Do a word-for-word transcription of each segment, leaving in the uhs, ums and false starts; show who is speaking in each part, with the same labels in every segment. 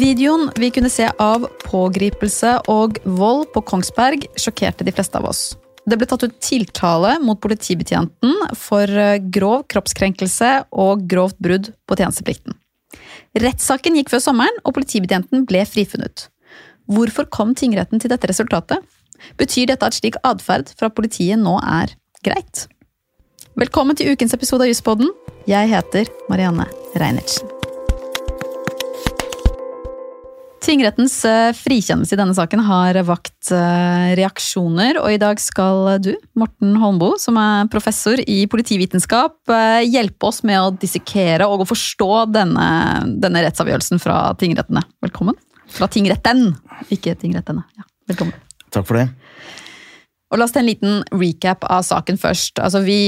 Speaker 1: Videoen vi kunne se av pågripelse og vold på Kongsberg sjokkerte de fleste av oss. Det ble tatt ut tiltale mot politibetjenten for grov kroppskrenkelse og grovt brudd på tjenesteplikten. Rettssaken gikk før sommeren, og politibetjenten ble frifunnet. Hvorfor kom tingretten til dette resultatet? Betyr dette at slik adferd fra politiet nå er greit? Velkommen til ukens episode av Juspodden. Jeg heter Marianne Reinertsen. Tingrettens frikjennelse i denne saken har vakt reaksjoner, og i dag skal du, Morten Holmbo, som er professor i politivitenskap, hjelpe oss med å dissekere og å forstå denne, denne rettsavgjørelsen fra tingrettene. Velkommen. Fra tingretten, ikke tingrettene. Ja, velkommen.
Speaker 2: Takk for det.
Speaker 1: Og la oss ta en liten recap av saken først. Altså vi,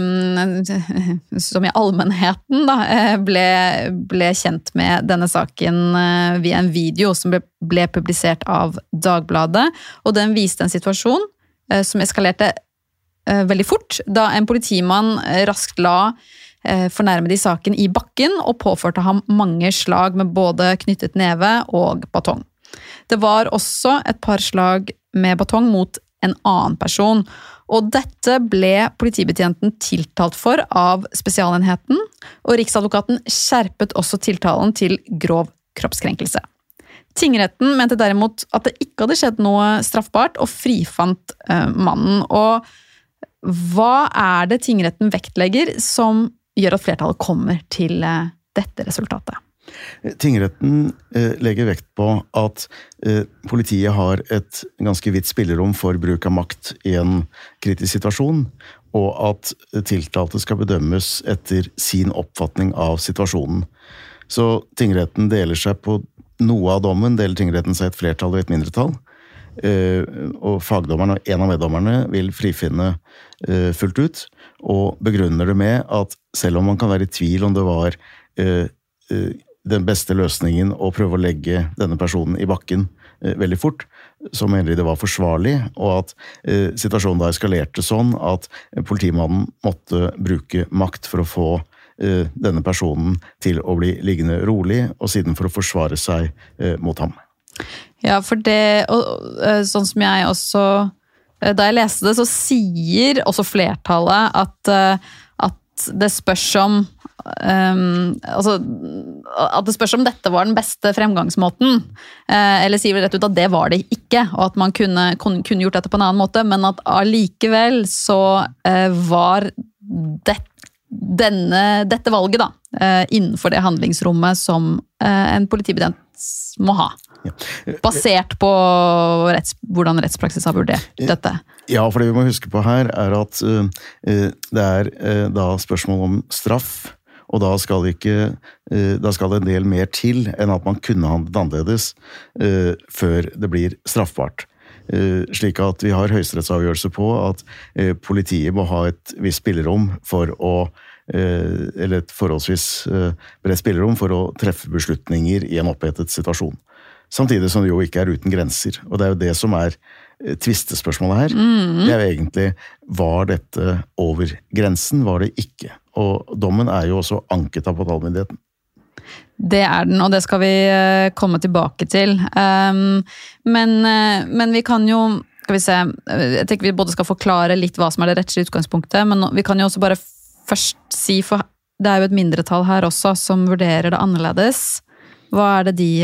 Speaker 1: som i allmennheten, da, ble, ble kjent med denne saken via en video som ble, ble publisert av Dagbladet, og den viste en situasjon som eskalerte veldig fort, da en politimann raskt la fornærmede i saken i bakken og påførte ham mange slag med både knyttet neve og batong. Det var også et par slag med batong mot en annen person, og dette ble politibetjenten tiltalt for av spesialenheten, og Riksadvokaten skjerpet også tiltalen til grov kroppskrenkelse. Tingretten mente derimot at det ikke hadde skjedd noe straffbart, og frifant uh, mannen. Og hva er det tingretten vektlegger som gjør at flertallet kommer til uh, dette resultatet?
Speaker 2: Tingretten eh, legger vekt på at eh, politiet har et ganske vidt spillerom for bruk av makt i en kritisk situasjon, og at tiltalte skal bedømmes etter sin oppfatning av situasjonen. Så tingretten deler seg på noe av dommen, deler tingretten seg et flertall og et mindretall, eh, og fagdommerne og en av meddommerne vil frifinne eh, fullt ut, og begrunner det med at selv om man kan være i tvil om det var eh, eh, den beste løsningen å prøve å legge denne personen i bakken eh, veldig fort, så mener de det var forsvarlig, og at eh, situasjonen da eskalerte sånn at politimannen måtte bruke makt for å få eh, denne personen til å bli liggende rolig, og siden for å forsvare seg eh, mot ham.
Speaker 1: Ja, for det, og, sånn som jeg også, da jeg leste det, så sier også flertallet at, at det spørs om Um, altså, at det spørs om dette var den beste fremgangsmåten, uh, eller sier vi rett ut at det var det ikke, og at man kunne, kunne, kunne gjort dette på en annen måte, men at allikevel så uh, var det, denne, dette valget da, uh, innenfor det handlingsrommet som uh, en politibetjent må ha. Ja. Basert på retts, hvordan rettspraksis har vurdert dette.
Speaker 2: Ja, for det vi må huske på her er at uh, det er uh, da spørsmål om straff, og da skal, ikke, uh, da skal det en del mer til enn at man kunne handlet annerledes uh, før det blir straffbart. Uh, slik at vi har høyesterettsavgjørelse på at uh, politiet må ha et visst spillerom for å uh, eller et forholdsvis uh, bredt spillerom for å treffe beslutninger i en opphetet situasjon. Samtidig som det jo ikke er uten grenser. Og det er jo det som er tvistespørsmålet her. Mm. Det er jo egentlig, var dette over grensen, var det ikke? Og dommen er jo også anket av påtalemyndigheten.
Speaker 1: Det er den, og det skal vi komme tilbake til. Um, men, men vi kan jo, skal vi se, jeg tenker vi både skal forklare litt hva som er det rettslige utgangspunktet, men vi kan jo også bare først si, for det er jo et mindretall her også som vurderer det annerledes. Hva er det de...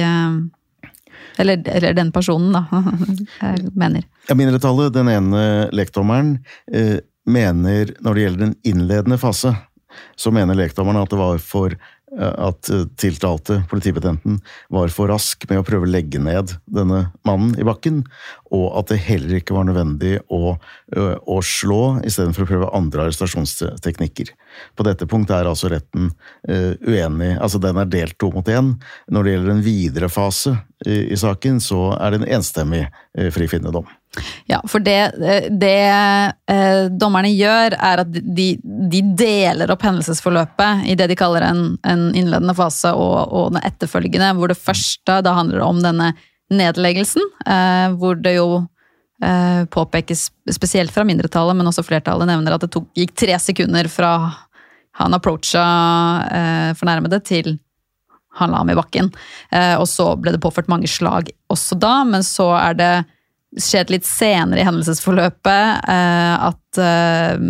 Speaker 1: Eller, eller den personen da, jeg mener.
Speaker 2: Ja, mindretallet, den ene lekdommeren, eh, mener når det gjelder den innledende fase, så mener lekdommeren at det var for at tiltalte, politibetjenten, var for rask med å prøve å legge ned denne mannen i bakken, og at det heller ikke var nødvendig å, å slå, i stedet for å prøve andre arrestasjonsteknikker. På dette punktet er altså retten uh, uenig, altså den er delt to mot en. Når det gjelder en videre fase i, i saken, så er det en enstemmig uh, frifinnende dom.
Speaker 1: Ja, for det, det eh, dommerne gjør er at de, de deler opp hendelsesforløpet i det de kaller en, en innledende fase og, og den etterfølgende, hvor det første da handler om denne nedleggelsen, eh, hvor det jo eh, påpekes spesielt fra mindretallet, men også flertallet nevner at det tok, gikk tre sekunder fra han approacha eh, fornærmede til han la ham i bakken. Eh, og så ble det påført mange slag også da, men så er det skjedd litt senere i hendelsesforløpet eh, at eh,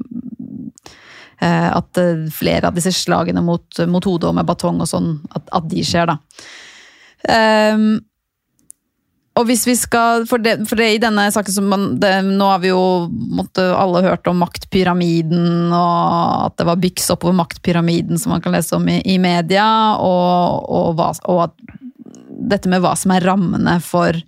Speaker 1: at flere av disse slagene mot, mot hodet og med batong og sånn, at, at de skjer da. Um, Og hvis vi skal, for det, for det i denne saken som man, det, nå har vi jo måtte alle hørt om maktpyramiden, og at det var byks oppover maktpyramiden som man kan lese om i, i media, og, og, hva, og at dette med hva som er rammene for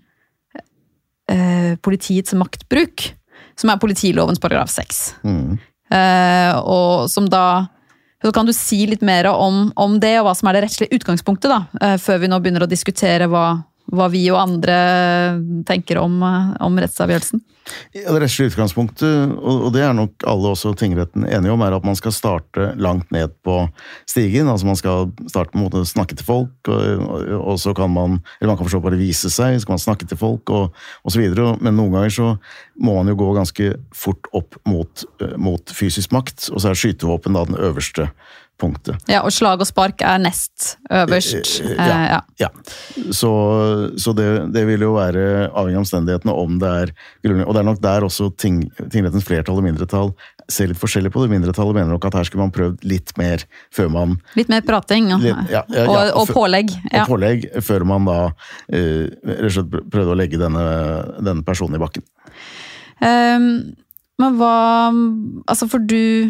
Speaker 1: eh, politiets maktbruk, som er politilovens paragraf seks. Mm. Eh, og som da, så kan du si litt mer om, om det, og hva som er det rettslige utgangspunktet da, eh, før vi nå begynner å diskutere hva hva vi og andre tenker om, om rettsavgjørelsen? Ja, det rettslige utgangspunktet, og det er nok alle også tingretten enige om, er at man skal starte langt ned på stigen, altså man skal starte med å snakke til folk, og, og så kan man, eller man kan forstå bare vise seg, så kan man snakke til folk, og, og så videre, men noen ganger så må man jo gå ganske fort opp mot, mot fysisk makt, og så er skytevåpen da den øverste punktet. Ja, og slag og spark er nest øverst. Ja, ja. ja. Så, så det, det vil jo være avhengig av omstendighetene om det er grunnlag. Og det er nok der også ting, tingrettens flertall og mindretall ser litt forskjellig på det. Mindretallet mener nok at her skulle man prøvd litt mer før man... Litt mer prating, litt, ja, ja, ja, og, og pålegg. Ja. Og pålegg før man da uh, rett og slett prøvde å legge denne, denne personen i bakken. Um, men hva... Altså, for du...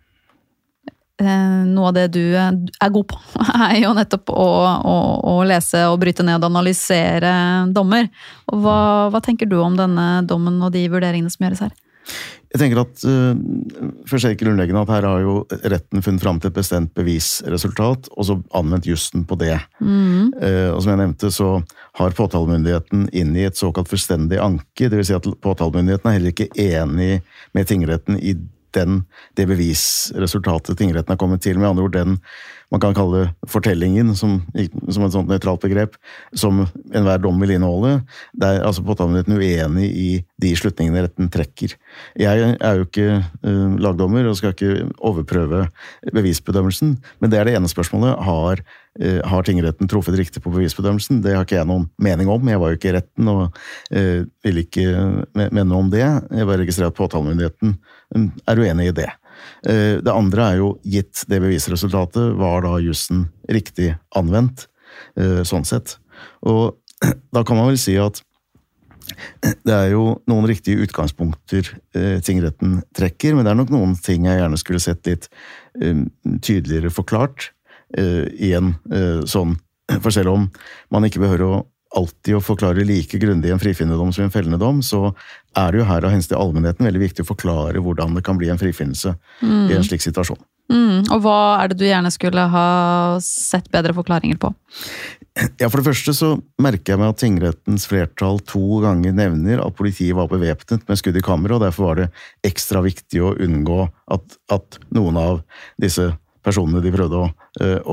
Speaker 1: Noe av det du er god på, er jo nettopp å, å, å lese og bryte ned og analysere dommer. Og hva, hva tenker du om denne dommen og de vurderingene som gjøres her? Jeg tenker at, uh, først er det grunnleggende at her har jo retten funnet frem til et bestemt bevisresultat, og så anvendt justen på det. Mm. Uh, og som jeg nevnte, så har påtalemyndigheten inn i et såkalt fullstendig anke, det vil si at påtalemyndigheten er heller ikke enig med tingretten i den, det bevisresultatet tingretten har kommet til, med andre ord den man kan kalle fortellingen, som, som et sånt nøytralt begrep, som enhver dom vil inneholde. Der altså påtalemyndigheten uenig i de slutningene retten trekker. Jeg er jo ikke uh, lagdommer og skal ikke overprøve bevisbedømmelsen, men det er det ene spørsmålet. Har, uh, har tingretten truffet riktig på bevisbedømmelsen? Det har ikke jeg noen mening om. Jeg var jo ikke i retten og uh, vil ikke mene om det. Jeg bare registrerer at påtalemyndigheten um, er uenig i det. Det andre er jo gitt det bevisresultatet, var da jussen riktig anvendt, sånn sett. Og da kan man vel si at det er jo noen riktige utgangspunkter tingretten trekker, men det er nok noen ting jeg gjerne skulle sett litt tydeligere forklart i en sånn, for selv om man ikke behøver å alltid å forklare like grundig en frifinnende dom som en fellende dom, så er det jo her av hensyn til allmennheten veldig viktig å forklare hvordan det kan bli en frifinnelse mm. i en slik situasjon. Mm. Og hva er det du gjerne skulle ha sett bedre forklaringer på? Ja, for det første så merker jeg meg at tingrettens flertall to ganger nevner at politiet var bevæpnet med skudd i kammeret, og derfor var det ekstra viktig å unngå at, at noen av disse personene de prøvde å, å,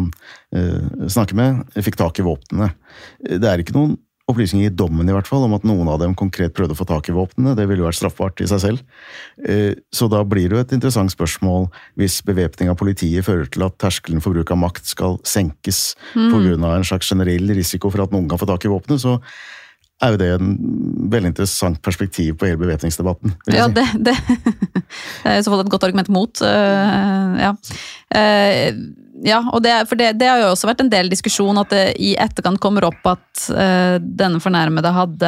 Speaker 1: å snakke med, fikk tak i våpnene. Det er ikke noen opplysninger i dommen i hvert fall, om at noen av dem konkret prøvde å få tak i våpnene. Det ville jo vært straffbart i seg selv. Så da blir det jo et interessant spørsmål hvis bevæpning av politiet fører til at terskelen for bruk av makt skal senkes mm. på grunn av en slags generell risiko for at noen kan få tak i våpnene, så er jo det en veldig interessant perspektiv på hele bevæpningsdebatten. Ja, si. det, det, det er i så fall et godt argument mot. Uh, ja. Uh, ja, og det, for det, det har jo også vært en del diskusjon at det i etterkant kommer opp at uh, denne fornærmede hadde,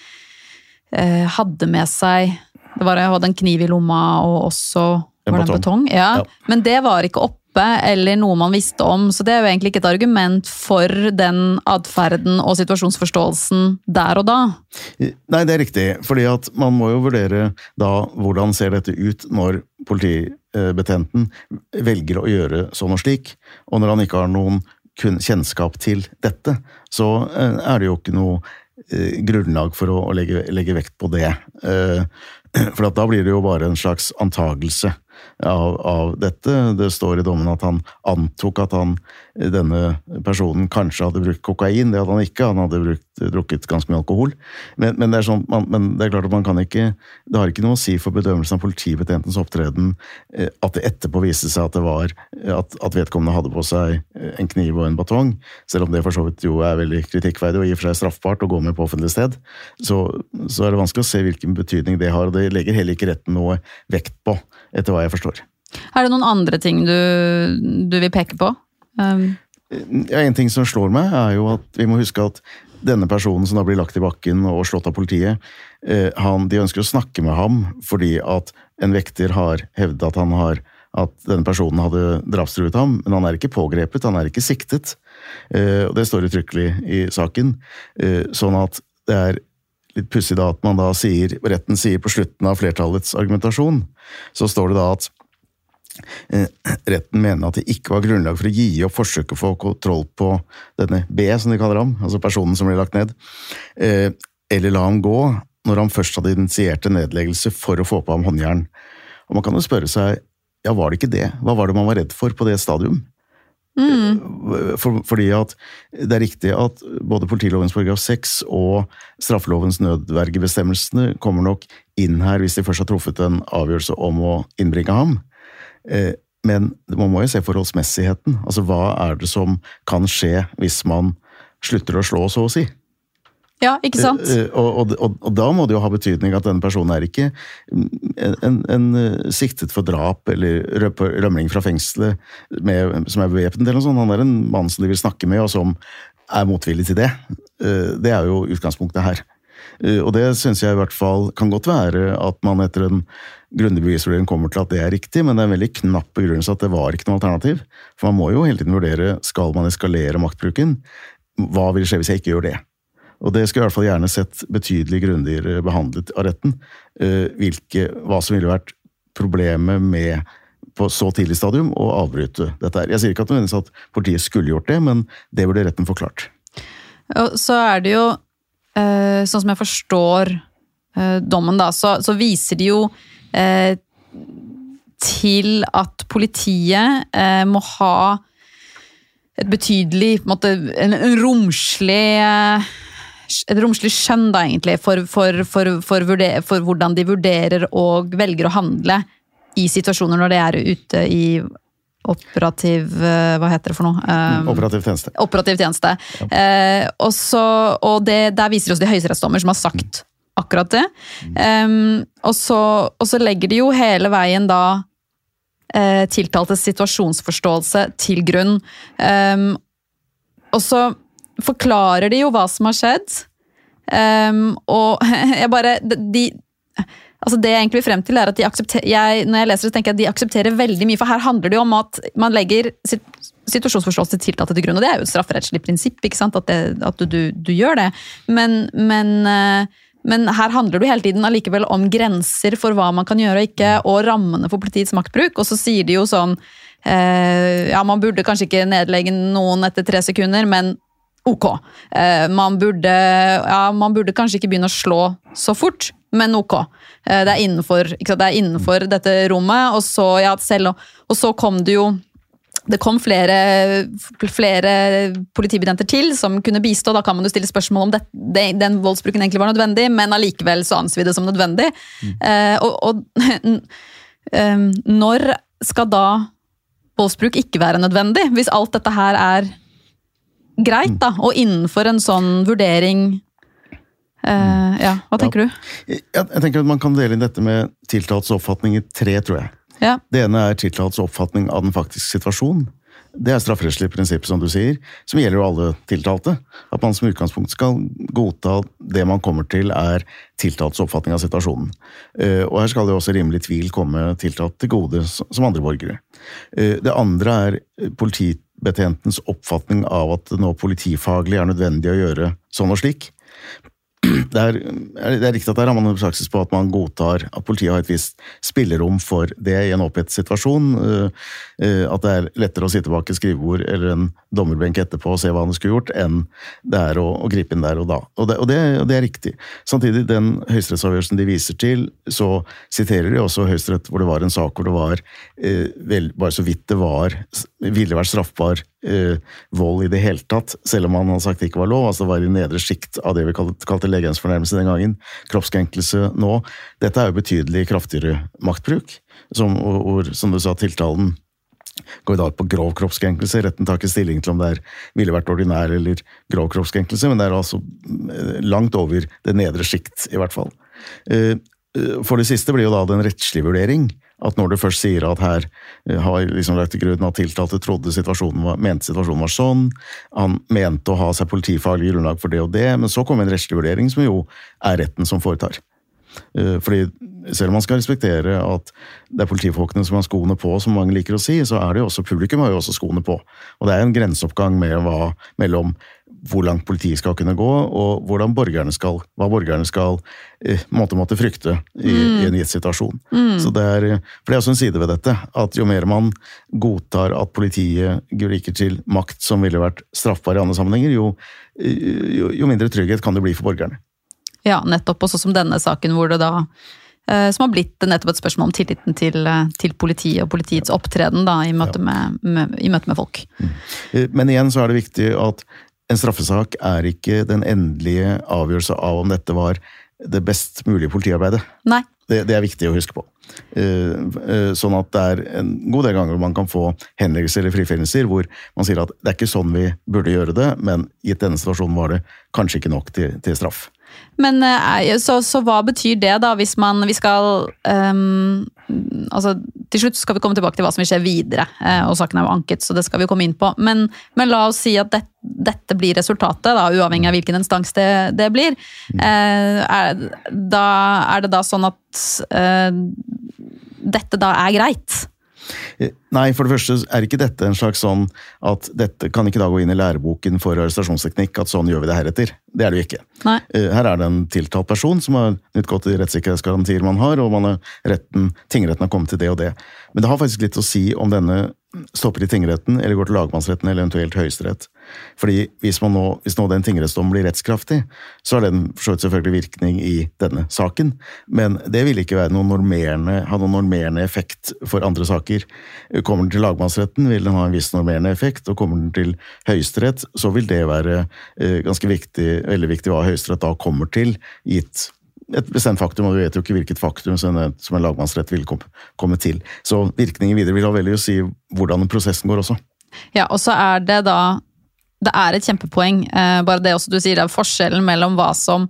Speaker 1: uh, hadde med seg, det var, hadde en kniv i lomma og også en var det en betong. Ja. Ja. Men det var ikke oppe eller noe man visste om, så det er jo egentlig ikke et argument for den adferden og situasjonsforståelsen der og da. Nei, det er riktig, fordi at man må jo vurdere da hvordan ser dette ut når politibetjenten velger å gjøre sånn og slik, og når han ikke har noen kjennskap til dette, så er det jo ikke noe grunnlag for å legge, legge vekt på det. For da blir det jo bare en slags antagelse av, av dette. Det står i dommen at han antok at han, denne personen kanskje hadde brukt kokain, det hadde han ikke, han hadde brukt
Speaker 2: drukket ganske mye alkohol. Men, men, det er sånn, man, men det er klart at man kan ikke, det har ikke noe å si for bedømmelsen av politibetjentens opptreden at det etterpå viste seg at det var, at, at vedkommende hadde på seg en kniv og en batong, selv om det for så vidt jo er veldig kritikkverdig og i og for seg straffbart å gå med på offentlig sted, så, så er det vanskelig å se hvilken betydning det har, og det legger heller ikke retten noe vekt på, etter hva jeg forstår.
Speaker 1: Er det noen andre ting du, du vil peke på? Um...
Speaker 2: Ja, en ting som slår meg er jo at vi må huske at denne personen som da blir lagt i bakken og slått av politiet, eh, han, de ønsker å snakke med ham fordi at en vekter har hevdet at han har, at denne personen hadde drapstruet ham, men han er ikke pågrepet, han er ikke siktet, eh, og det står uttrykkelig i saken, eh, sånn at det er litt pussig da at man da sier, retten sier på slutten av flertallets argumentasjon, så står det da at retten mener at det ikke var grunnlag for å gi opp forsøket for å få kontroll på denne B, som de kaller ham, altså personen som ble lagt ned, eller la ham gå når han først hadde initiert en nedleggelse for å få på ham håndjern. Og man kan jo spørre seg, ja, var det ikke det? Hva var det man var redd for på det stadium? Mm. For, fordi at det er riktig at både politilovens paragraf seks og straffelovens nødvergebestemmelsene kommer nok inn her hvis de først har truffet en avgjørelse om å innbringe ham. Men man må jo se forholdsmessigheten. Altså, hva er det som kan skje hvis man slutter å slå, så å si?
Speaker 1: Ja, ikke sant?
Speaker 2: Og, og, og, og da må det jo ha betydning at denne personen er ikke en, en, en siktet for drap eller rømling fra fengselet med, som er bevæpnet eller noe sånt. Han er en mann som de vil snakke med, og som er motvillig til det. Det er jo utgangspunktet her. Og det synes jeg i hvert fall kan godt være at man etter en grundig bevisvurdering kommer til at det er riktig, men det er en veldig knapp begrunnelse at det var ikke noe alternativ. For man må jo hele tiden vurdere, skal man eskalere maktbruken? Hva vil skje hvis jeg ikke gjør det? Og det skal jeg i hvert fall gjerne sett betydelig grundigere behandlet av retten. Hvilke, hva som ville vært problemet med på så tidlig stadium å avbryte dette her. Jeg sier ikke at, at politiet skulle gjort det, men det burde retten forklart.
Speaker 1: Og så er det jo sånn som jeg forstår eh, dommen da, så, så viser de jo eh, til at politiet eh, må ha et betydelig, på en måte, en, en romslig, eh, et romslig skjønn da egentlig, for, for, for, for, vurder, for hvordan de vurderer og velger å handle i situasjoner når de er ute i operativ, hva heter det for noe? Um,
Speaker 2: operativ tjeneste.
Speaker 1: Operativ tjeneste. Ja. Eh, og så, og det, der viser også de høyesterettsdommer som har sagt akkurat det. Um, og, så, og så legger de jo hele veien da eh, tiltaltes situasjonsforståelse til grunn. Um, og så forklarer de jo hva som har skjedd. Um, og jeg bare, de... Altså det jeg egentlig vil frem til er at de aksepterer, jeg, når jeg leser det, tenker jeg at de aksepterer veldig mye, for her handler det jo om at man legger situasjonsforståelse til tiltalte til grunn, og det er jo et strafferettslig prinsipp, ikke sant, at, det, at du, du, du gjør det. Men, men, men her handler det hele tiden allikevel om grenser for hva man kan gjøre og ikke, og rammene for politiets maktbruk, og så sier de jo sånn, eh, ja, man burde kanskje ikke nedlegge noen etter tre sekunder, men ok. Eh, man, burde, ja, man burde kanskje ikke begynne å slå så fort, men ok. Det er innenfor, ikke sant, det er innenfor dette rommet, og så, ja, selv, og så kom det jo, det kom flere, flere politibetjenter til som kunne bistå, da kan man jo stille spørsmål om det, det, den voldsbruken egentlig var nødvendig, men allikevel så anser vi det som nødvendig. Mm. Eh, og, og når skal da voldsbruk ikke være nødvendig, hvis alt dette her er greit da, og innenfor en sånn vurdering. Uh, ja, hva tenker ja. du?
Speaker 2: Jeg, jeg tenker at man kan dele inn dette med tiltalts oppfatning i tre, tror jeg. Ja. Det ene er tiltalts oppfatning av den faktiske situasjonen. Det er strafferettslig prinsipp, som du sier, som gjelder jo alle tiltalte. At man som utgangspunkt skal godta det man kommer til er tiltalts oppfatning av situasjonen. Uh, og her skal det også rimelig tvil komme tiltalt til gode som andre borgere. Uh, det andre er politibetjentens oppfatning av at det nå politifaglig er nødvendig å gjøre sånn og slik. Det er, det er riktig at der har man praksis på at man godtar at politiet har et visst spillerom for det i en opphettet situasjon, at det er lettere å sitte bak et skrivebord eller en dommerbenk etterpå og se hva han skulle gjort, enn det er å, å gripe inn der og da. Og det, og det, og det er riktig. Samtidig, den høyesterettsavgjørelsen de viser til, så siterer de også Høyesterett hvor det var en sak hvor det var, vel, bare så vidt det var, ville vært straffbar eh, vold i det hele tatt, selv om han hadde sagt det ikke var lov, altså det var i nedre skikt av det vi kalte, kalte legemsfornærmelse den gangen, kroppskrenkelse nå. Dette er jo betydelig kraftigere maktbruk, som, og, som du sa, tiltalen går i dag på grov kroppskrenkelse. Retten tar ikke stilling til om det er, ville vært ordinær eller grov kroppskrenkelse, men det er altså langt over det nedre skikt i hvert fall. For det siste blir jo da den rettslige vurdering, at når du først sier at her har liksom lagt til grunn at tiltalte trodde situasjonen var, mente situasjonen var sånn, han mente å ha seg politifaglig grunnlag for det og det, men så kommer en rettslig vurdering som jo er retten som foretar. Fordi selv om man skal respektere at det er politifolkene som har skoene på, som mange liker å si, så er det jo også, publikum har jo også skoene på. Og det er en grenseoppgang med hva, mellom hvor langt politiet skal kunne gå, og hvordan borgerne skal, hva borgerne skal eh, måtte, måtte frykte i, mm. i en gitt situasjon. Mm. Så det er, for det er også en side ved dette, at jo mer man godtar at politiet griper til makt som ville vært straffbar i andre sammenhenger, jo, jo, jo mindre trygghet kan det bli for borgerne.
Speaker 1: Ja, nettopp, også som denne saken hvor det da, eh, som har blitt nettopp et spørsmål om tilliten til, til politiet og politiets opptreden da, i møte, ja. med, med, i møte med folk.
Speaker 2: Mm. Men igjen så er det viktig at en straffesak er ikke den endelige avgjørelse av om dette var det best mulige politiarbeidet.
Speaker 1: Nei.
Speaker 2: Det, det er viktig å huske på. Sånn at det er en god del ganger man kan få henleggelser eller frifinnelser hvor man sier at det er ikke sånn vi burde gjøre det, men i denne situasjonen var det kanskje ikke nok til, til straff.
Speaker 1: Men så, så hva betyr det da, hvis man, vi skal, um, altså til slutt skal vi komme tilbake til hva som vil skje videre, og saken er jo anket, så det skal vi komme inn på, men, men la oss si at det, dette blir resultatet da, uavhengig av hvilken instans det, det blir. Uh, er, da, er det da sånn at uh, dette da er greit?
Speaker 2: Nei, for det første er ikke dette en slags sånn at dette kan ikke da gå inn i læreboken for arrestasjonsteknikk, at sånn gjør vi det heretter. Det er det jo ikke.
Speaker 1: Nei.
Speaker 2: Her er det en tiltalt person som har nytt godt i rettssikkerhetsgarantier man har, og man har retten, tingretten har kommet til det og det. Men det har faktisk litt å si om denne stopper i tingretten, eller går til lagmannsretten, eller eventuelt høyesterett. Fordi hvis, man nå, hvis nå den tingrettsdommen blir rettskraftig, så har den selvfølgelig virkning i denne saken, men det vil ikke være noen normerende, ha noen normerende effekt for andre saker. Kommer den til lagmannsretten, vil den ha en viss normerende effekt, og kommer den til høyesterett, så vil det være eh, ganske viktig, veldig viktig hva høyesterett da kommer til, gitt et bestemt faktum, og du vet jo ikke hvilket faktum som en, som en lagmannsrett vil komme, komme til. Så virkningen videre vil ha veldig å si hvordan prosessen går også.
Speaker 1: Ja, og så er det da, det er et kjempepoeng, eh, bare det også du sier, det er forskjellen mellom hva som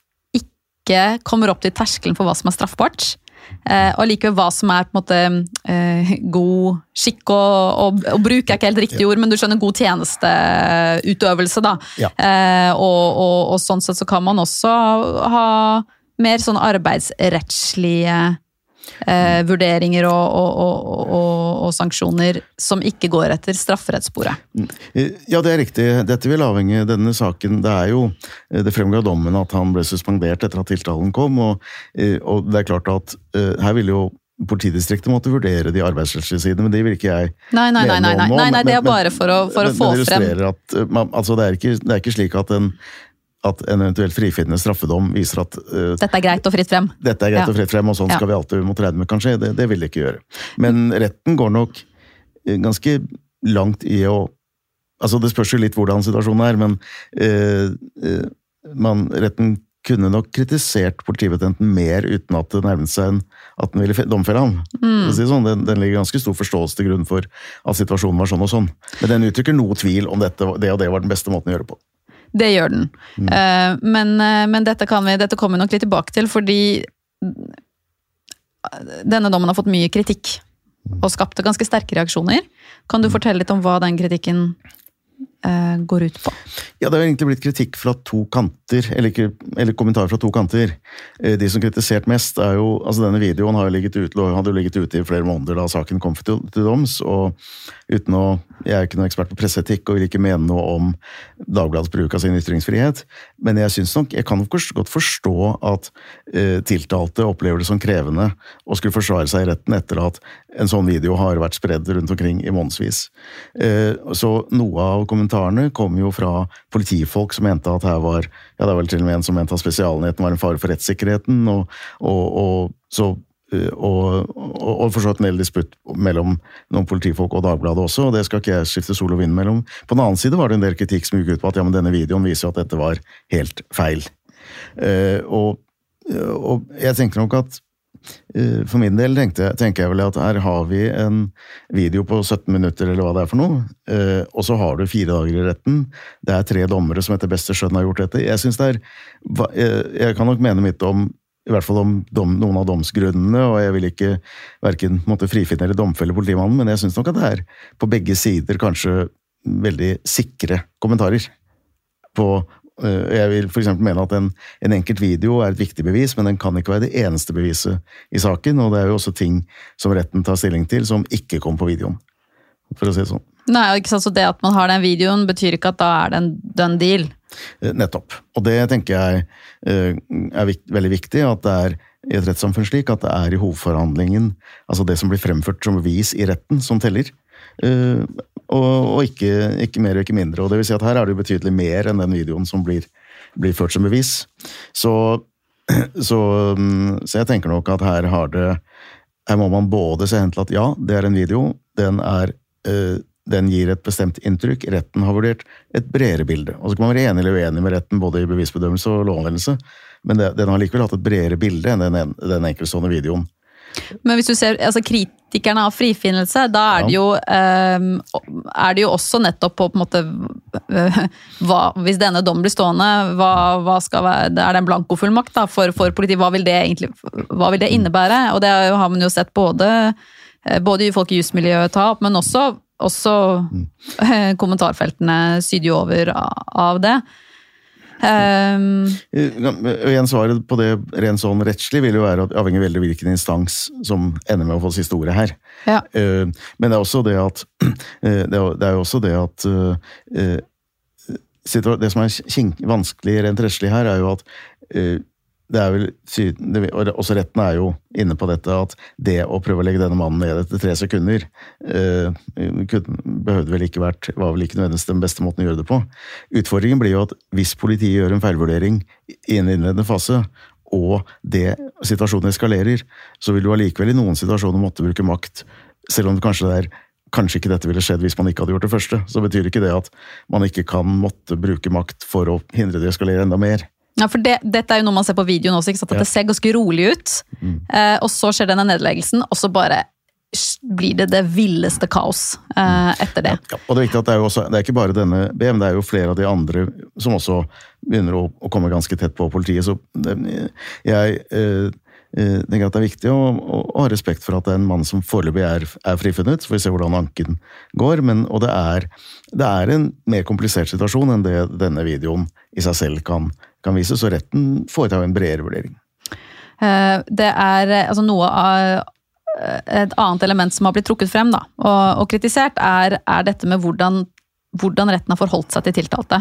Speaker 1: ikke kommer opp til terskelen for hva som er straffbart, eh, og likevel hva som er på en måte eh, god skikk og, og, og bruk er ikke helt riktig ord, men du skjønner god tjenesteutøvelse da. Ja. Eh, og, og, og sånn sett så kan man også ha mer sånn arbeidsrettslige eh, vurderinger og, og, og, og, og sanksjoner som ikke går etter strafferettssporet.
Speaker 2: Ja, det er riktig. Dette vil avhenge denne saken. Det er jo, det fremgår av dommen at han ble suspendert etter at tiltalen kom, og, og det er klart at her vil jo politidistriktet måtte vurdere de arbeidsrettslige sidene, men det vil ikke jeg
Speaker 1: nei, nei, nei, nei, nei, nei, nei, det er bare for å, for
Speaker 2: men,
Speaker 1: å få
Speaker 2: men
Speaker 1: frem.
Speaker 2: At, man, altså det, er ikke, det er ikke slik at en at en eventuelt frifinnende straffedom viser at uh,
Speaker 1: dette er greit og fritt frem.
Speaker 2: Dette er greit
Speaker 1: ja.
Speaker 2: og fritt frem, og sånn skal ja. vi alltid måtte regne med, kanskje. Det, det vil det ikke gjøre. Men retten går nok ganske langt i å altså det spørs jo litt hvordan situasjonen er, men uh, uh, man, retten kunne nok kritisert politibetjenten mer uten at det nærmet seg en, at den ville domfelle ham. Mm. Si sånn, den, den ligger ganske stor forståelse til grunn for at situasjonen var sånn og sånn. Men den uttrykker noe tvil om dette, det og det var den beste måten å gjøre på.
Speaker 1: Det gjør den. Mm. Uh, men men dette, kan vi, dette kommer vi nok litt tilbake til, fordi denne dommen har fått mye kritikk og skapte ganske sterke reaksjoner. Kan du fortelle litt om hva den kritikken uh, går ut på?
Speaker 2: Ja, det har egentlig blitt kritikk fra to kanter, eller, eller kommentarer fra to kanter. De som kritisert mest er jo, altså denne videoen har jo ligget ute, hadde jo ligget ute i flere måneder da saken kom til, til doms, og uten å, jeg er ikke noen ekspert på presseetikk og vil ikke mene noe om Dagbladets bruk av sin ytringsfrihet, men jeg synes nok, jeg kan nok godt forstå at eh, tiltalte opplever det som krevende å skulle forsvare seg i retten etter at en sånn video har vært spredd rundt omkring i månedsvis. Eh, så noe av kommentarene kom jo fra politifolk som mente at her var, ja det var vel til og med en som mente at spesialenheten var en fare for rettssikkerheten, og, og, og så og, og, og for så vidt en del disputt mellom noen politifolk og Dagbladet også, og det skal ikke jeg skifte sol og vind mellom. På den annen side var det en del kritikk som gikk ut på at ja, men denne videoen viser jo at dette var helt feil. Og, og jeg tenker nok at for min del tenkte, tenker jeg vel at her har vi en video på sytten minutter eller hva det er for noe, og så har du fire dager i retten. Det er tre dommere som etter beste skjønn har gjort dette. Jeg synes det er, jeg kan nok mene mitt om, i hvert fall om dom, noen av domsgrunnene, og jeg vil ikke hverken måtte frifinne eller domfelle politimannen, men jeg synes nok at det er på begge sider kanskje veldig sikre kommentarer på. Jeg vil for eksempel mene at en, en enkelt video er et viktig bevis, men den kan ikke være det eneste beviset i saken, og det er jo også ting som retten tar stilling til som ikke kom på videoen, for å si det sånn.
Speaker 1: Nei, ikke sant, så det at man har den videoen betyr ikke at da er det en done deal.
Speaker 2: Nettopp, og det tenker jeg er vikt, veldig viktig, at det er i et rettssamfunn slik, at det er i hovedforhandlingen, altså det som blir fremført som bevis i retten, som teller. Uh, og, og ikke, ikke mer og ikke mindre, og det vil si at her er det jo betydelig mer enn den videoen som blir, blir ført som bevis. Så, så, så jeg tenker nok at her har det, her må man både se hen til at ja, det er en video, den, er, uh, den gir et bestemt inntrykk, retten har vurdert et bredere bilde, og så kan man være enig eller uenig med retten både i bevisbedømmelse og lovanvendelse, men det, den har likevel hatt et bredere bilde enn den, den enkeltstående videoen.
Speaker 1: Men hvis du ser, altså kritikerne av frifinnelse, da er det jo, um, er det jo også nettopp på, på en måte, uh, hva, hvis denne dommen blir stående, hva, hva skal være, er det en blankofullmakt da, for, for politiet, hva vil det egentlig, hva vil det innebære? Og det har man jo sett både, både folk i jusmiljøet ta opp, men også, også uh, kommentarfeltene syder jo over av det. Um,
Speaker 2: en svaret på det rent sånn rettslig vil jo være at avhengig veldig hvilken instans som ender med å få siste ordet her.
Speaker 1: Ja.
Speaker 2: Uh, men det er også det at uh, det er jo også det at uh, det som er kink, vanskelig rent rettslig her er jo at uh, det er vel, det, og også retten er jo inne på dette, at det å prøve å legge denne mannen ned etter tre sekunder eh, behøvde vel ikke vært, var vel ikke nødvendigvis den beste måten å gjøre det på. Utfordringen blir jo at hvis politiet gjør en feilvurdering i en innledende fase, og det situasjonen eskalerer, så vil du allikevel i noen situasjoner måtte bruke makt, selv om det kanskje er kanskje ikke dette ville skjedd hvis man ikke hadde gjort det første, så betyr ikke det at man ikke kan måtte bruke makt for å hindre det å eskalere enda mer.
Speaker 1: Ja, for det, dette er jo noe man ser på videoen også, ikke sant? At ja. Det ser ganske rolig ut, mm. eh, og så skjer denne nedleggelsen, og så bare blir det det villeste kaos eh, etter det.
Speaker 2: Ja, og det er viktig at det er jo også, det er ikke bare denne B M, det er jo flere av de andre som også begynner å, å komme ganske tett på politiet, så det, jeg eh, tenker at det er viktig å, å, å ha respekt for at det er en mann som foreløpig er, er frifunnet, så får vi se hvordan anken går, men, og det er, det er en mer komplisert situasjon enn det denne videoen i seg selv kan kan vise, så retten foretar en bredere vurdering.
Speaker 1: Det er altså noe av et annet element som har blitt trukket frem da, og, og kritisert er, er dette med hvordan, hvordan retten har forholdt seg til tiltalte.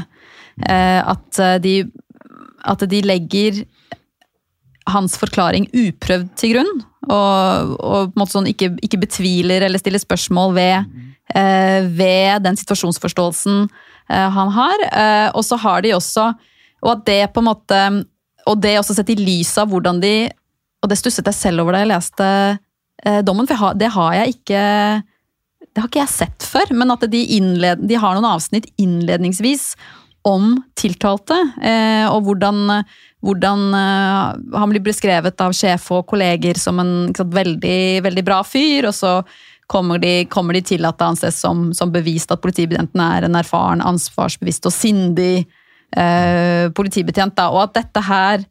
Speaker 1: At de, at de legger hans forklaring uprøvd til grunn, og, og på en måte sånn ikke, ikke betviler eller stiller spørsmål ved, ved den situasjonsforståelsen han har. Og så har de også Og at det på en måte, og det også sett i lys av hvordan de, og det stusset jeg selv over da jeg leste eh, dommen, for jeg har, det har jeg ikke, det har ikke jeg sett før, men at de, innled, de har noen avsnitt innledningsvis om tiltalte, eh, og hvordan, hvordan eh, han blir beskrevet av sjef og kolleger som en sant, veldig, veldig bra fyr, og så kommer de, kommer de til at det anses som, som bevist at politibetjenten er en erfaren, ansvarsbevisst og sindig Uh, politibetjent da, og at dette her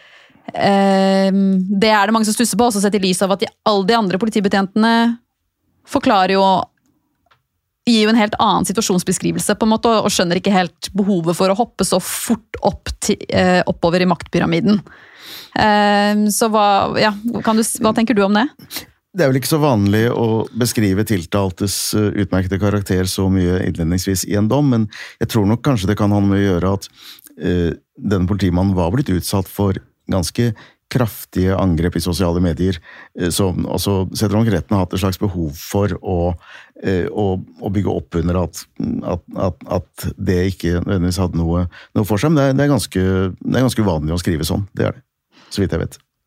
Speaker 1: uh, det er det mange som stusser på, også sett i lys av at de, alle de andre politibetjentene forklarer jo gir jo en helt annen situasjonsbeskrivelse på en måte, og skjønner ikke helt behovet for å hoppe så fort opp til, uh, oppover i maktpyramiden. Uh, så hva, ja, kan du, hva tenker du om det?
Speaker 2: Det er vel ikke så vanlig å beskrive tiltaltes utmerkede karakter så mye innledningsvis i en dom, men jeg tror nok kanskje det kan ha med å gjøre at uh, denne politimannen var blitt utsatt for ganske kraftige angrep i sosiale medier, uh, som også setter nok retten har hatt et slags behov for å, uh, å, å bygge opp under at, at, at, at det ikke nødvendigvis hadde noe, noe for seg, men det er, det, er ganske, det er ganske uvanlig å skrive sånn, det er det, så vidt jeg vet.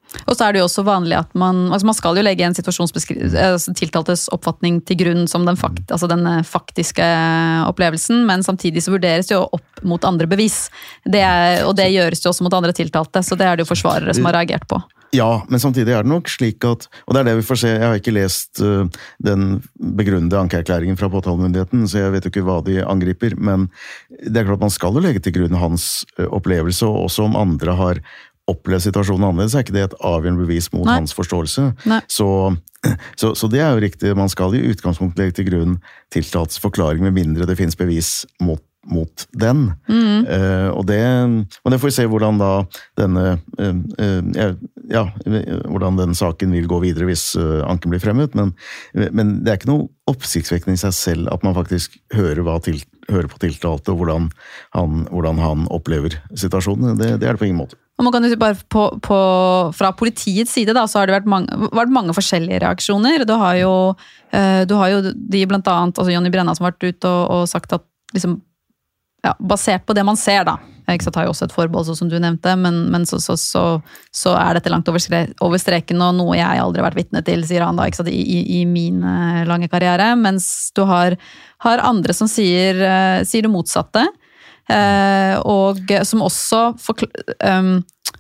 Speaker 1: Og så er det jo også vanlig at man, altså man skal jo legge en situasjonsbeskrivelse, altså tiltaltes oppfatning til grunn som den, fakt, altså den faktiske opplevelsen, men samtidig så vurderes det jo opp mot andre bevis. Det er, og det gjøres jo også mot andre tiltalte, så det er det jo forsvarere som har reagert på.
Speaker 2: Ja, men samtidig er det nok slik at, og det er det vi får se, jeg har ikke lest uh, den begrunnede ankeerklæringen fra påtalemyndigheten, så jeg vet jo ikke hva de angriper, men det er klart man skal jo legge til grunn hans uh, opplevelse, og også om andre har opplevd situasjonen annerledes, er ikke det et avgjørende bevis mot Nei. Hans forståelse. Så, så, så det er jo riktig, man skal i utgangspunktet legge til grunn tiltalts forklaring med mindre det finnes bevis mot mot den. Mm. Uh, og det, og det får vi se hvordan da denne, uh, uh, ja, hvordan den saken vil gå videre hvis uh, anken blir fremmet, men, men det er ikke noe oppsiktsvekkende i seg selv at man faktisk hører, hva til, hører på tiltalte og hvordan han, hvordan han opplever situasjonen. Det, det er det på ingen måte.
Speaker 1: Og man kan jo bare på, på, fra politiets side da, så har det vært mange, vært mange forskjellige reaksjoner. Du har jo, uh, du har jo de blant annet, altså Jonny Brenna som har vært ute og, og sagt at liksom ja, basert på det man ser da, ikke sant, har jo også et forbehold som du nevnte, men, men så, så, så, så er dette langt over, over streken og noe jeg aldri har vært vitne til, sier han da, ikke sant, i, i, i min uh, lange karriere, mens du har, har andre som sier, uh, sier det motsatte, uh, og som også um,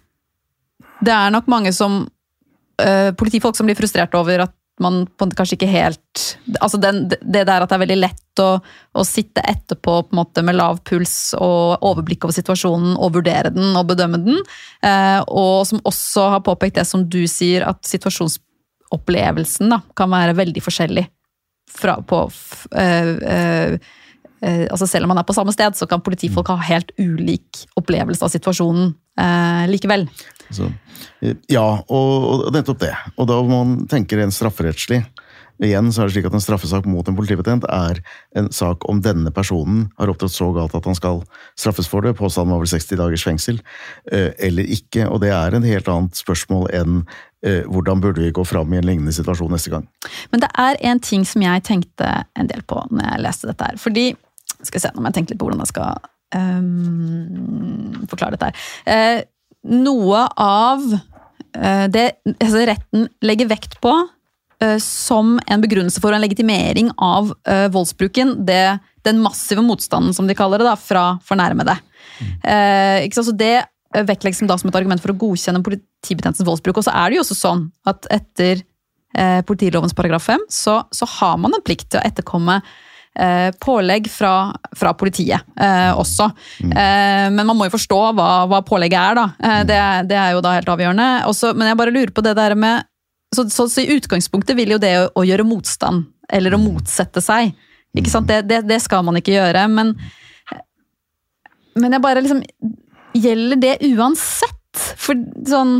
Speaker 1: det er nok mange som uh, politifolk som blir frustrert over at man kanskje ikke helt, altså den, det der at det er veldig lett å, å sitte etterpå på en måte med lav puls og overblikk over situasjonen og vurdere den og bedømme den, eh, og som også har påpekt det som du sier, at situasjonsopplevelsen da, kan være veldig forskjellig fra, på, øh, øh, øh, altså selv om man er på samme sted, så kan politifolk ha helt ulik opplevelse av situasjonen øh, likevel.
Speaker 2: Så, ja, og, og nettopp det. Og da må man tenke rent strafferettslig. Igjen så er det slik at en straffesak mot en politibetent er en sak om denne personen har opptrådt så galt at han skal straffes for det, påstanden var vel seksti dagers fengsel, eller ikke. Og det er en helt annet spørsmål enn hvordan burde vi gå fram i en lignende situasjon neste gang.
Speaker 1: Men det er en ting som jeg tenkte en del på når jeg leste dette her. Fordi, skal jeg se når jeg tenkte litt på hvordan jeg skal um, forklare dette her. Uh, Noe av det altså retten legger vekt på som en begrunnelse for en legitimering av voldsbruken, det, den massive motstanden som de kaller det da, fra fornærmede. Mm. Eh, ikke sant? Så det vektlegges som, da, som et argument for å godkjenne politibetjentens voldsbruk, og så er det jo også sånn at etter eh, politilovens paragraf fem så, så har man en plikt til å etterkomme pålegg fra, fra politiet eh, også. Mm. Eh, men man må jo forstå hva, hva pålegget er da. Eh, det, det er jo da helt avgjørende. Også, men jeg bare lurer på det der med, så, så, så i utgangspunktet vil jo det å, å gjøre motstand, eller å motsette seg, ikke sant? Det, det, det skal man ikke gjøre, men, men jeg bare liksom, gjelder det uansett? For sånn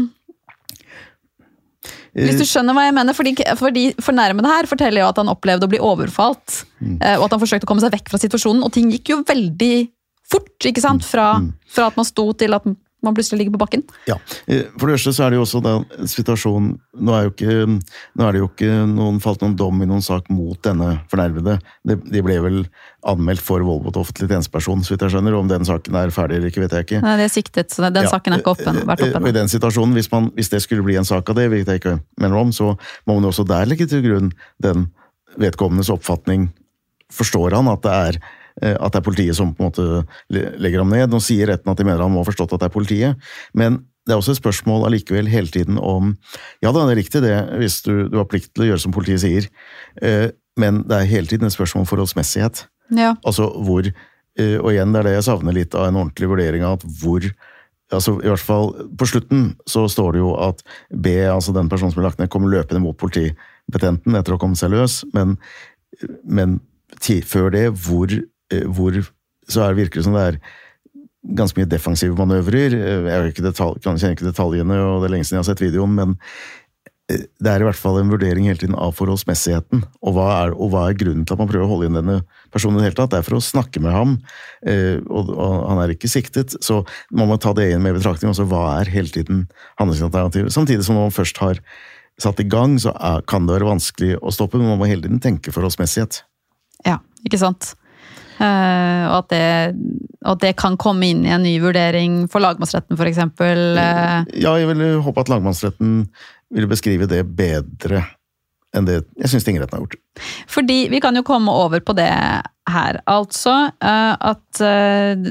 Speaker 1: Hvis du skjønner hva jeg mener, fordi, fordi fornærmede her forteller jo at han opplevde å bli overfalt, mm. og at han forsøkte å komme seg vekk fra situasjonen, og ting gikk jo veldig fort, ikke sant? Fra, mm. fra at man sto til at man plutselig ligger på bakken.
Speaker 2: Ja, for det første så er det jo også den situasjonen, nå er, jo ikke, nå er det jo ikke noen, falt noen dom i noen sak mot denne fornærmede. De, de ble vel anmeldt for vold mot offentlig tjenesteperson, så vidt jeg skjønner, om den saken er ferdig eller ikke, vet jeg ikke.
Speaker 1: Nei, det er siktet, så den ja, saken er ikke oppen, vært oppen.
Speaker 2: Og i den situasjonen, hvis, man, hvis det skulle bli en sak av det, vet jeg ikke mener om, så må man også der legge til grunn den vedkommendes oppfatning. Forstår han at det er at det er politiet som på en måte legger ham ned. Nå sier retten at de mener han må ha forstått at det er politiet, men det er også et spørsmål allikevel hele tiden om, ja da, det er riktig det, hvis du, du har plikt til å gjøre som politiet sier, men det er hele tiden et spørsmål om forholdsmessighet. Ja. Altså hvor, og igjen det er det jeg savner litt av en ordentlig vurdering av at hvor, altså i hvert fall på slutten så står det jo at B, altså den personen som er lagt ned, kommer løpende mot politibetjenten etter å komme seg løs, men, men før det, hvor hvor så er det virkelig som det er ganske mye defensive manøvrer. Jeg ikke detalj, kjenner ikke detaljene, og det er lenge siden jeg har sett videoen, men det er i hvert fall en vurdering hele tiden av forholdsmessigheten, og hva er, og hva er grunnen til at man prøver å holde inn denne personen i det hele tatt? Det er for å snakke med ham, og, og han er ikke siktet, så man må ta det inn med betraktning, altså hva er hele tiden handlingsalternativet? Samtidig som når man først har satt i gang, så er, kan det være vanskelig å stoppe, men man må hele tiden tenke forholdsmessighet.
Speaker 1: Ja, ikke sant? Uh, og, at det, og at det kan komme inn i en ny vurdering for lagmannsretten, for eksempel. Uh.
Speaker 2: Ja, jeg vil håpe at lagmannsretten vil beskrive det bedre enn det jeg synes tingretten har gjort.
Speaker 1: Fordi vi kan jo komme over på det her, altså uh, at uh,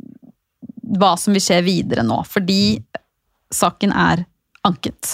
Speaker 1: hva som vil skje videre nå, fordi saken er anket.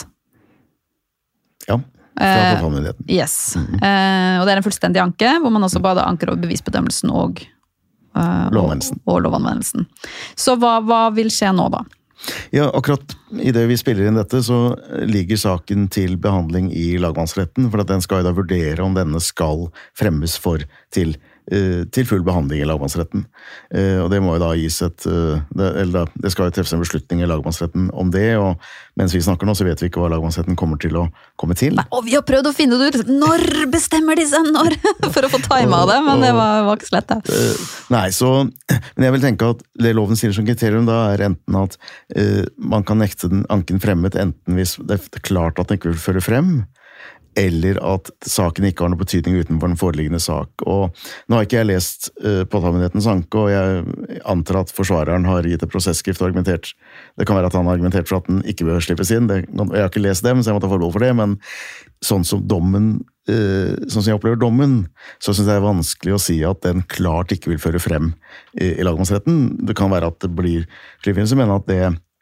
Speaker 2: Ja. Fra påtalemyndigheten.
Speaker 1: Uh, yes. Mm. Uh, og det er en fullstendig anke, hvor man også både anker over bevisbedømmelsen og, uh,
Speaker 2: lovanvendelsen.
Speaker 1: og, og lovanvendelsen. Så hva, hva vil skje nå da?
Speaker 2: Ja, akkurat i det vi spiller inn dette, så ligger saken til behandling i lagmannsretten, for at den skal jo da vurdere om denne skal fremmes for til til full behandling i lagmannsretten. Og det må jo da gis et, eller da, det skal jo treffes en beslutning i lagmannsretten om det, og mens vi snakker nå, så vet vi ikke hva lagmannsretten kommer til å komme til.
Speaker 1: Nei, og vi har prøvd å finne det ut, når bestemmer de seg når, for å få time av det, men det var, var ikke slett det.
Speaker 2: Nei, så, men jeg vil tenke at det loven sier som kriterium da, er enten at uh, man kan nekte den anken fremmet, enten hvis det er klart at den ikke vil føre frem, eller at saken ikke har noe betydning utenfor den foreliggende sak. Og nå har ikke jeg lest uh, påtalemyndighetens anke, og jeg antar at forsvareren har gitt et prosesskrift og argumentert. Det kan være at han har argumentert for at den ikke bør slippes inn. Det, jeg har ikke lest dem, så jeg må ta forbehold for det, men sånn som dommen, uh, sånn som jeg opplever dommen, så synes jeg det er vanskelig å si at den klart ikke vil føre frem i, i lagmannsretten. Det kan være at det blir frifinnelse, men at det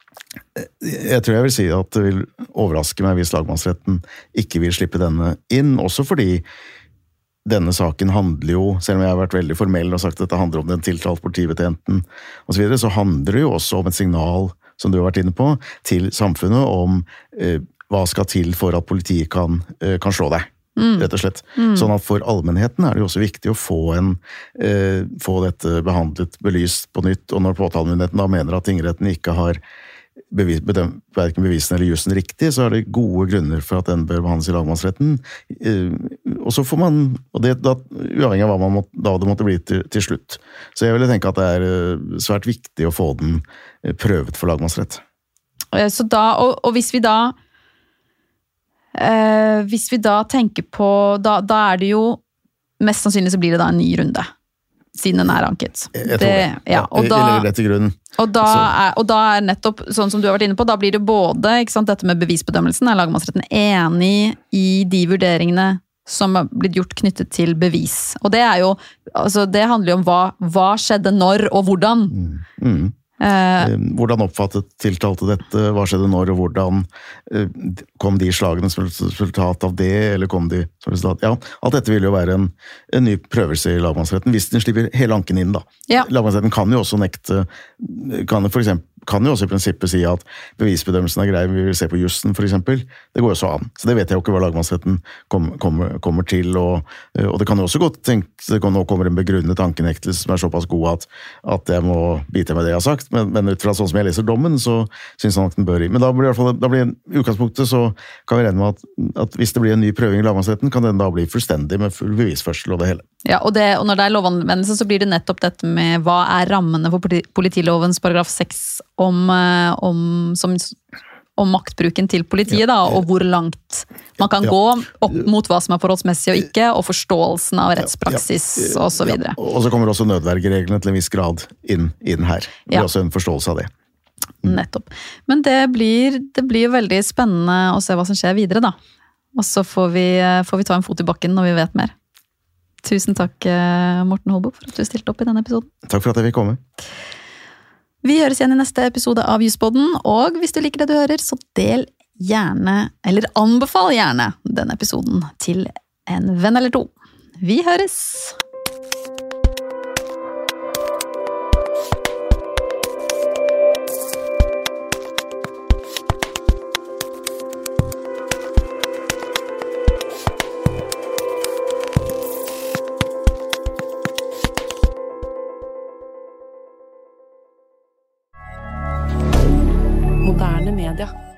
Speaker 2: jeg tror jeg vil si at det vil overraske meg hvis lagmannsretten ikke vil slippe denne inn, også fordi denne saken handler jo, selv om jeg har vært veldig formell og sagt at det handler om den tiltalt politibetjenten og så videre, så handler det jo også om et signal, som du har vært inne på, til samfunnet om eh, hva skal til for at politiet kan, eh, kan slå deg. Mm. Rett og slett. Mm. Sånn at for allmennheten er det jo også viktig å få, en, eh, få dette behandlet, belyst på nytt, og når påtalemyndigheten da mener at tingretten ikke har bevis, bedømt hverken bevisen eller jussen riktig, så er det gode grunner for at den bør behandles i lagmannsretten. Og så får man, og det da, uavhengig av hva man må, da det måtte bli til, til slutt. Så jeg vil tenke at det er svært viktig å få den prøvet for lagmannsrett.
Speaker 1: Så da, og, og hvis vi da eh, hvis vi da tenker på, da, da er det jo mest sannsynlig så blir det da en ny runde. Siden den er anket.
Speaker 2: Jeg tror det.
Speaker 1: Ja, og da,
Speaker 2: eller rett i grunnen.
Speaker 1: Og da, er, og da er nettopp, sånn som du har vært inne på, da blir det både, ikke sant, dette med bevisbedømmelsen, er lagmannsretten enig i de vurderingene som har blitt gjort knyttet til bevis. Og det er jo, altså det handler jo om hva, hva skjedde når og hvordan.
Speaker 2: Mm. Mm. Eh, hvordan oppfattet tiltalte dette, hva skjedde når og hvordan, eh, kom de slagene som resultat av det, eller kom de som resultat, ja, alt dette vil jo være en, en ny prøvelse i lagmannsretten, hvis den slipper hele anken inn da. Ja. Lagmannsretten kan jo også nekte, kan for eksempel kan jo også i prinsippet si at bevisbedømmelsen er grei, vi vil se på jussen for eksempel. Det går jo så an. Så det vet jeg jo ikke hva lagmannsretten kom, kommer, kommer til. Og, og det kan jo også godt tenkes, det kan nå kommer en begrunnet ankenektelse som er såpass god at, at jeg må bite med det jeg har sagt. Men, men ut fra sånn som jeg leser dommen, så synes han at den bør i. Men da blir i hvert fall, da blir i utgangspunktet så kan vi regne med at, at hvis det blir en ny prøving i lagmannsretten, kan den da bli fullstendig med full bevisførsel og det hele. Ja,
Speaker 1: og, det, og når det er lovanvendelse, så blir det nettopp dette med hva er rammene for politilovens paragraf seks om, om, som, om maktbruken til politiet, da, og hvor langt man kan ja. gå opp mot hva som er forholdsmessig og ikke, og forståelsen av rettspraksis ja. Ja. og så videre.
Speaker 2: Ja. Og så kommer også nødvergereglene til en viss grad inn, inn her. Det er ja. også en forståelse av det.
Speaker 1: Mm. Nettopp. Men det blir, det blir jo veldig spennende å se hva som skjer videre, da. Og så får vi, får vi ta en fot i bakken når vi vet mer. Tusen takk, Morten Holbo, for at du stilte opp i denne episoden.
Speaker 2: Takk for at jeg fikk komme.
Speaker 1: Vi høres igjen i neste episode av Juspodden, og hvis du liker det du hører, så del gjerne, eller anbefal gjerne denne episoden til en venn eller to. Vi høres!
Speaker 3: Moderne media.